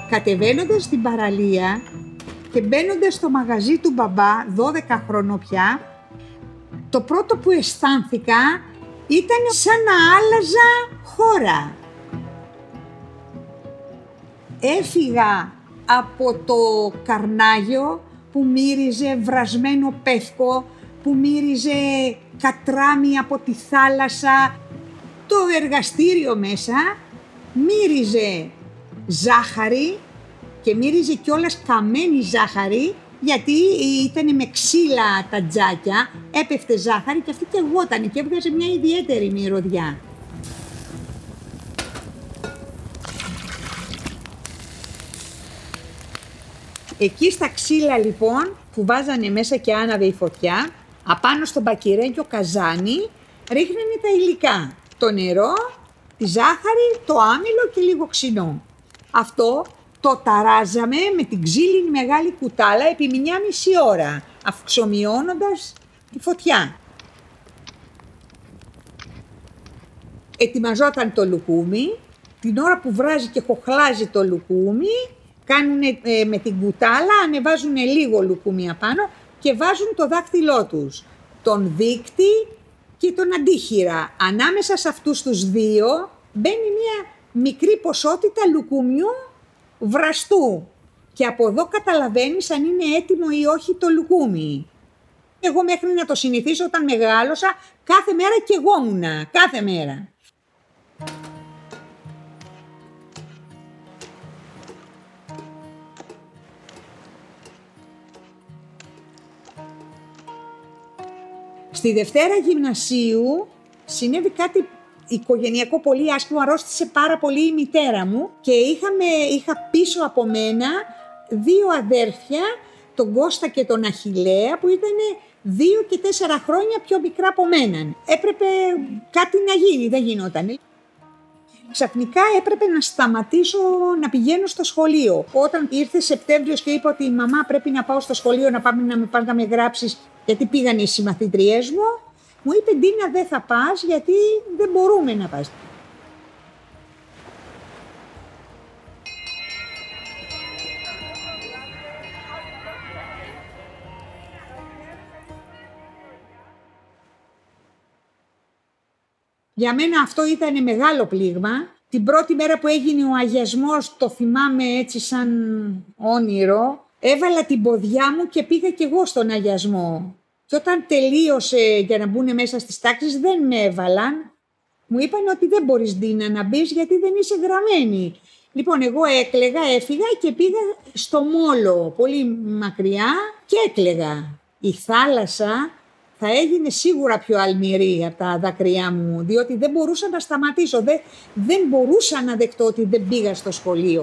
Κατεβαίνοντας στην παραλία και μπαίνοντας στο μαγαζί του μπαμπά, 12 χρονών πια, το πρώτο που αισθάνθηκα ήταν σαν να άλλαζα χώρα. Έφυγα από το καρνάγιο που μύριζε βρασμένο πεύκο, που μύριζε κατράμι από τη θάλασσα. Το εργαστήριο μέσα μύριζε ζάχαρη και μύριζε κιόλας καμένη ζάχαρη, γιατί ήταν με ξύλα τα τζάκια, έπεφτε ζάχαρη και αυτή και εγώτανε και έβγαζε μια ιδιαίτερη μυρωδιά. Εκεί στα ξύλα λοιπόν που βάζανε μέσα και άναβε η φωτιά, απάνω στο μπακυρέκιο καζάνι ρίχνανε τα υλικά. Το νερό, τη ζάχαρη, το άμυλο και λίγο ξινό. Αυτό το ταράζαμε με την ξύλινη μεγάλη κουτάλα επί 1,5 ώρα, αυξομειώνοντας τη φωτιά. Ετοιμαζόταν το λουκούμι, την ώρα που βράζει και χοχλάζει το λουκούμι, κάνουν με την κουτάλα, ανεβάζουν λίγο λουκούμι απάνω και βάζουν το δάχτυλό τους, τον δείκτη και τον αντίχειρα. Ανάμεσα σε αυτούς τους δύο μπαίνει μια μικρή ποσότητα λουκούμιου βραστού και από εδώ καταλαβαίνεις αν είναι έτοιμο ή όχι το λουκούμι. Εγώ μέχρι να το συνηθίσω όταν μεγάλωσα, κάθε μέρα καιγόμουνα, κάθε μέρα. Στη Δευτέρα Γυμνασίου συνέβη κάτι οικογενειακό πολύ άσχημο, αρρώστησε πάρα πολύ η μητέρα μου και είχα πίσω από μένα 2 αδέρφια, τον Κώστα και τον Αχιλλέα, που ήταν 2 και 4 χρόνια πιο μικρά από μένα. Έπρεπε κάτι να γίνει, δεν γινόταν. Ξαφνικά έπρεπε να σταματήσω να πηγαίνω στο σχολείο. Όταν ήρθε Σεπτέμβριος και είπα ότι η μαμά πρέπει να πάω στο σχολείο να πάμε να με πας να με γράψεις, γιατί πήγαν οι συμμαθήτριές μου είπε Ντίνα δεν θα πας γιατί δεν μπορούμε να πας. Για μένα αυτό ήταν μεγάλο πλήγμα. Την πρώτη μέρα που έγινε ο αγιασμός, το θυμάμαι έτσι σαν όνειρο, έβαλα την ποδιά μου και πήγα κι εγώ στον αγιασμό. Και όταν τελείωσε για να μπουν μέσα στις τάξεις δεν με έβαλαν. Μου είπαν ότι δεν μπορείς Ντίνα να μπεις γιατί δεν είσαι γραμμένη. Λοιπόν, εγώ έκλαιγα, έφυγα και πήγα στο Μόλο, πολύ μακριά και έκλαιγα. Η θάλασσα θα έγινε σίγουρα πιο αλμυρή από τα δάκρυά μου, διότι δεν μπορούσα να σταματήσω, δεν μπορούσα να δεχτώ ότι δεν πήγα στο σχολείο.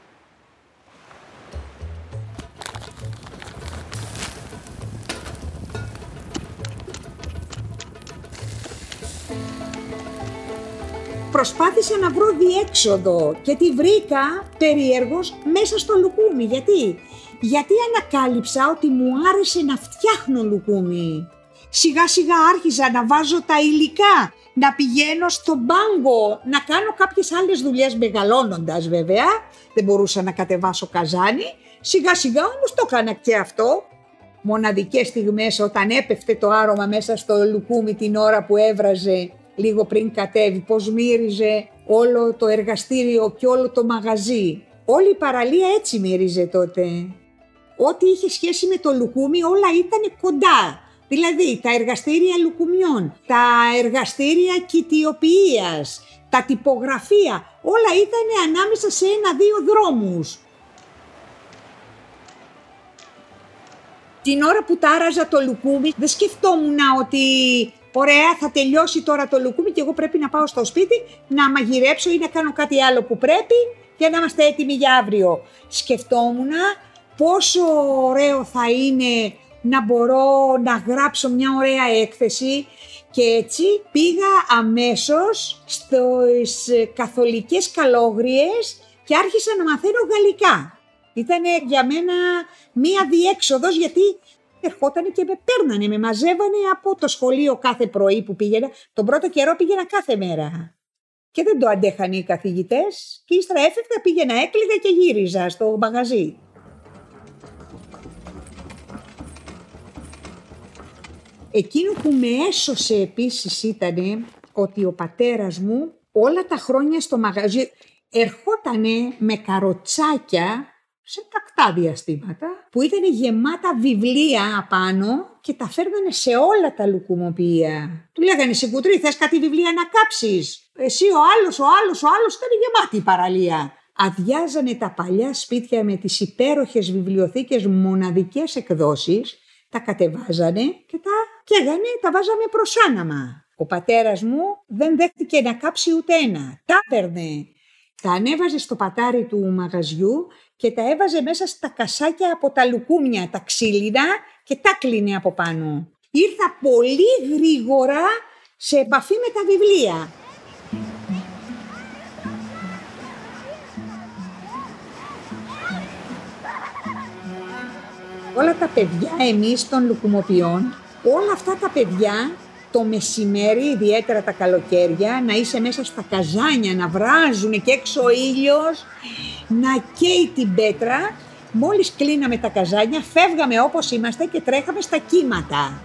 Προσπάθησα να βρω διέξοδο και τη βρήκα περίεργως μέσα στο λουκούμι. Γιατί ανακάλυψα ότι μου άρεσε να φτιάχνω λουκούμι. Σιγά σιγά άρχισα να βάζω τα υλικά, να πηγαίνω στον πάγκο, να κάνω κάποιες άλλες δουλειές μεγαλώνοντας βέβαια. Δεν μπορούσα να κατεβάσω καζάνι. Σιγά σιγά όμως το έκανα και αυτό. Μοναδικές στιγμές όταν έπεφτε το άρωμα μέσα στο λουκούμι την ώρα που έβραζε λίγο πριν κατέβει, πως μύριζε όλο το εργαστήριο και όλο το μαγαζί. Όλη η παραλία έτσι μύριζε τότε. Ό,τι είχε σχέση με το λουκούμι όλα ήταν κοντά. Δηλαδή τα εργαστήρια λουκουμιών, τα εργαστήρια κοιτιοποιίας, τα τυπογραφία, όλα ήταν ανάμεσα σε 1-2 δρόμους. Την ώρα που τάραζα το λουκούμι δεν σκεφτόμουν ότι ωραία, θα τελειώσει τώρα το λουκούμι και εγώ πρέπει να πάω στο σπίτι να μαγειρέψω ή να κάνω κάτι άλλο που πρέπει για να είμαστε έτοιμοι για αύριο. Σκεφτόμουν πόσο ωραίο θα είναι να μπορώ να γράψω μια ωραία έκθεση και έτσι πήγα αμέσως στις καθολικές καλόγριες και άρχισα να μαθαίνω γαλλικά. Ήταν για μένα μία διέξοδος γιατί ερχότανε και με παίρνανε, με μαζεύανε από το σχολείο κάθε πρωί που πήγαινα. Τον πρώτο καιρό πήγαινα κάθε μέρα. Και δεν το αντέχανε οι καθηγητές και ύστερα έφευγα, πήγαινα, έκλαιγα και γύριζα στο μαγαζί. Εκείνο που με έσωσε επίσης ήταν ότι ο πατέρας μου όλα τα χρόνια στο μαγαζί ερχότανε με καροτσάκια σε τακτά διαστήματα που ήταν γεμάτα βιβλία απάνω και τα φέρνανε σε όλα τα λουκουμοποιεία. Του λέγανε «Συγκουτρή, θες κάτι βιβλία να κάψεις?» Εσύ ο άλλος ήταν γεμάτη η παραλία. Αδειάζανε τα παλιά σπίτια με τις υπέροχες βιβλιοθήκες μοναδικές εκδόσεις, τα κατεβάζανε και τα καίγανε, τα βάζαμε προς άναμα. Ο πατέρας μου δεν δέχτηκε να κάψει ούτε ένα. Τα έπαιρνε, τα ανέβαζε στο πατάρι του μαγαζιού και τα έβαζε μέσα στα κασάκια από τα λουκούμια, τα ξύλινα, και τα κλείνε από πάνω. Ήρθα πολύ γρήγορα σε επαφή με τα βιβλία. Όλα τα παιδιά εμείς των λουκουμοποιών, όλα αυτά τα παιδιά το μεσημέρι, ιδιαίτερα τα καλοκαίρια, να είσαι μέσα στα καζάνια, να βράζουν και έξω ο ήλιος, να καίει την πέτρα. Μόλις κλείναμε τα καζάνια, φεύγαμε όπως είμαστε και τρέχαμε στα κύματα.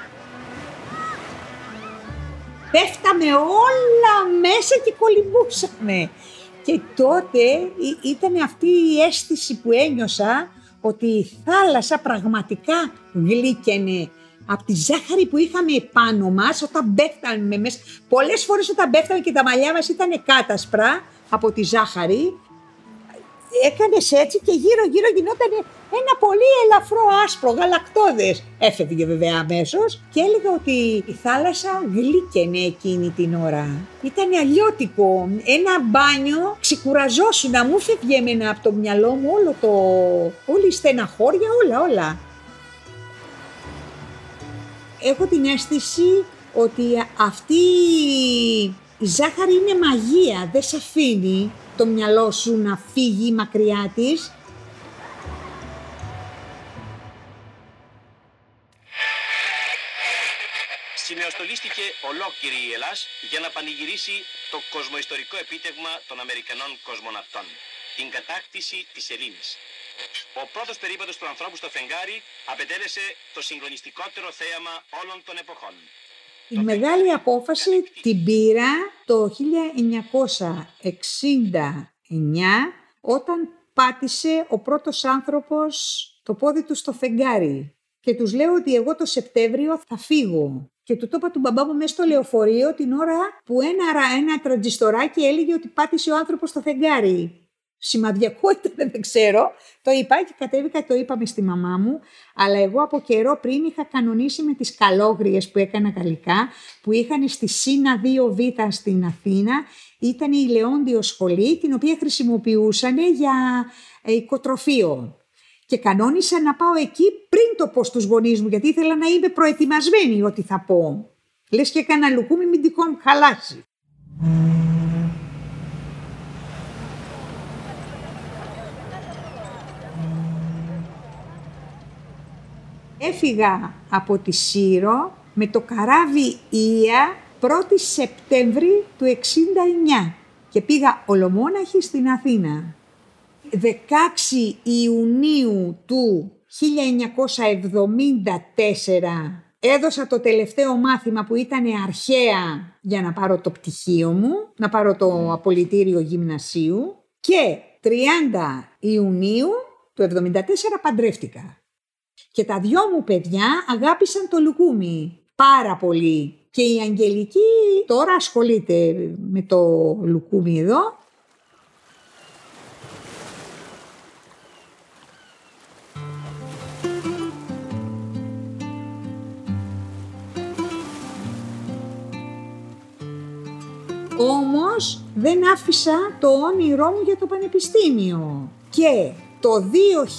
Πέφταμε όλα μέσα και κολυμπούσαμε. Και τότε ήταν αυτή η αίσθηση που ένιωσα ότι η θάλασσα πραγματικά γλύκαινε από τη ζάχαρη που είχαμε επάνω μας όταν πέφταμε μέσα. Πολλές φορές όταν πέφταμε και τα μαλλιά μας ήταν κάτασπρα από τη ζάχαρη, έκανες έτσι και γύρω-γύρω γινόταν ένα πολύ ελαφρό άσπρο, γαλακτώδες. Έφευγε βέβαια αμέσως και έλεγα ότι η θάλασσα γλύκαινε εκείνη την ώρα. Ήταν αλλιώτικο. Ένα μπάνιο, ξεκουραζόσουν, να μου φεύγε εμένα από το μυαλό μου όλη η στεναχώρια, όλα. Έχω την αίσθηση ότι αυτή η ζάχαρη είναι μαγεία, δεν σε αφήνει το μυαλό σου να φύγει μακριά της. Συνεοστολίστηκε ολόκληρη η Ελλάς για να πανηγυρίσει το κοσμοϊστορικό επίτευγμα των Αμερικανών κοσμοναυτών, την κατάκτηση της Ελλήνης. Ο πρώτος περίπατος του ανθρώπου στο φεγγάρι απετέλεσε το συγκλονιστικότερο θέαμα όλων των εποχών. Η μεγάλη απόφαση την πήρα το 1969 όταν πάτησε ο πρώτος άνθρωπος το πόδι του στο φεγγάρι. Και τους λέω ότι εγώ το Σεπτέμβριο θα φύγω. Και του το είπα του μπαμπά μου μέσα στο λεωφορείο την ώρα που ένα τραντζιστοράκι έλεγε ότι πάτησε ο άνθρωπος στο φεγγάρι. Σημαδιακό ήταν, δεν ξέρω. Το είπα και κατέβηκα, το είπαμε στη μαμά μου. Αλλά εγώ από καιρό πριν είχα κανονίσει με τις καλόγριες που έκανα γαλλικά, που είχαν στη ΣΥΝΑ 2Β στην Αθήνα. Ήταν η Λεόντιο σχολή, την οποία χρησιμοποιούσαν για οικοτροφείο. Και κανόνισα να πάω εκεί πριν το πω στους γονείς μου, γιατί ήθελα να είμαι προετοιμασμένη ότι θα πω. Λες και έκανα λουκούμι, μην τυχόν χαλάσει. Έφυγα από τη Σύρο με το καράβι Ία 1η Σεπτέμβρη του 1969 και πήγα ολομόναχη στην Αθήνα. 16 Ιουνίου του 1974 έδωσα το τελευταίο μάθημα που ήταν αρχαία για να πάρω το πτυχίο μου, να πάρω το απολυτήριο γυμνασίου και 30 Ιουνίου του 1974 παντρεύτηκα. Και τα δυο μου παιδιά αγάπησαν το λουκούμι πάρα πολύ. Και η Αγγελική τώρα ασχολείται με το λουκούμι εδώ. Όμως δεν άφησα το όνειρό μου για το πανεπιστήμιο. Και το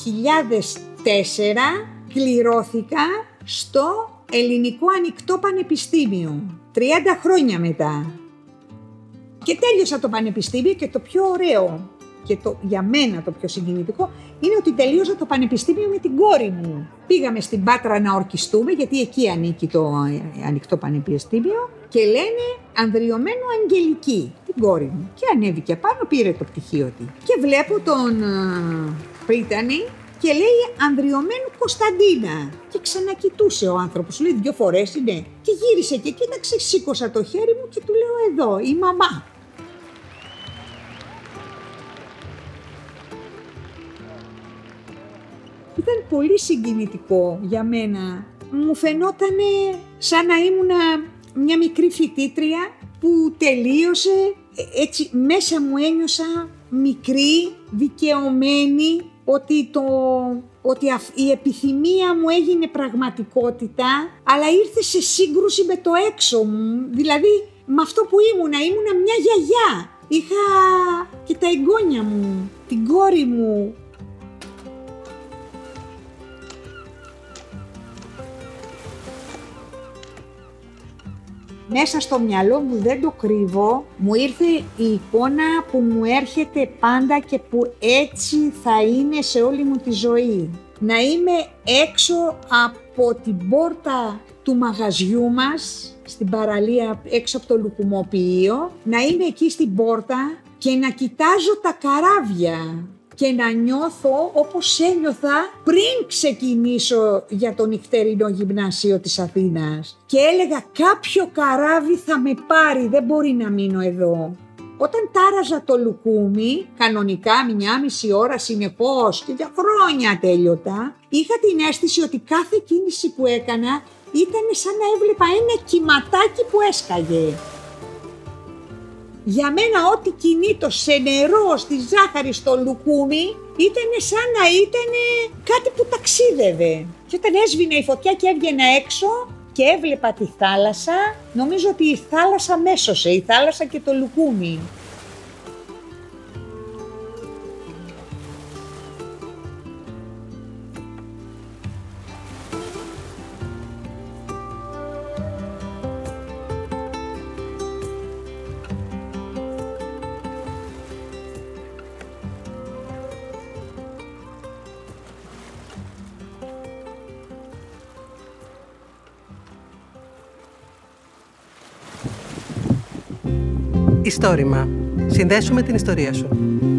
2004 κληρώθηκα στο Ελληνικό Ανοιχτό Πανεπιστήμιο, 30 χρόνια μετά. Και τέλειωσα το πανεπιστήμιο και το πιο ωραίο και για μένα το πιο συγκινητικό είναι ότι τελείωσα το πανεπιστήμιο με την κόρη μου. Πήγαμε στην Πάτρα να ορκιστούμε, γιατί εκεί ανήκει το Ανοιχτό Πανεπιστήμιο και λένε ανδριωμένο Αγγελική. την κόρη μου. Και ανέβηκε πάνω, πήρε το πτυχίο της. Και βλέπω τον πρίτανη και λέει Ανδριωμένου Κωνσταντίνα. Και ξανακοιτούσε ο άνθρωπος, λέει 2 φορές είναι. Και γύρισε και κοίταξε, σήκωσα το χέρι μου και του λέω εδώ, η μαμά. Ήταν πολύ συγκινητικό για μένα. Μου φαινότανε σαν να ήμουνα μια μικρή φοιτήτρια που τελείωσε. Έτσι μέσα μου ένιωσα μικρή, δικαιωμένη, ότι η επιθυμία μου έγινε πραγματικότητα, αλλά ήρθε σε σύγκρουση με το έξω μου, δηλαδή με αυτό που ήμουνα μια γιαγιά. Είχα και τα εγγόνια μου, την κόρη μου. Μέσα στο μυαλό μου, δεν το κρύβω, μου ήρθε η εικόνα που μου έρχεται πάντα και που έτσι θα είναι σε όλη μου τη ζωή. Να είμαι έξω από την πόρτα του μαγαζιού μας, στην παραλία έξω από το λουκουμοποιείο, να είμαι εκεί στην πόρτα και να κοιτάζω τα καράβια και να νιώθω όπως ένιωθα πριν ξεκινήσω για το νυχτερινό γυμνάσιο της Αθήνας. Και έλεγα κάποιο καράβι θα με πάρει, δεν μπορεί να μείνω εδώ. Όταν τάραζα το λουκούμι, κανονικά 1,5 ώρα συνεχώς και για χρόνια τέλειωτα, είχα την αίσθηση ότι κάθε κίνηση που έκανα ήταν σαν να έβλεπα ένα κυματάκι που έσκαγε. Για μένα ό,τι κινείτο σε νερό, στη ζάχαρη, στο λουκούμι, ήταν σαν να ήταν κάτι που ταξίδευε. Και όταν έσβηνε η φωτιά και έβγαινα έξω και έβλεπα τη θάλασσα, νομίζω ότι η θάλασσα μέσωσε, η θάλασσα και το λουκούμι. Ιστόρημα. Συνδέσου με την ιστορία σου.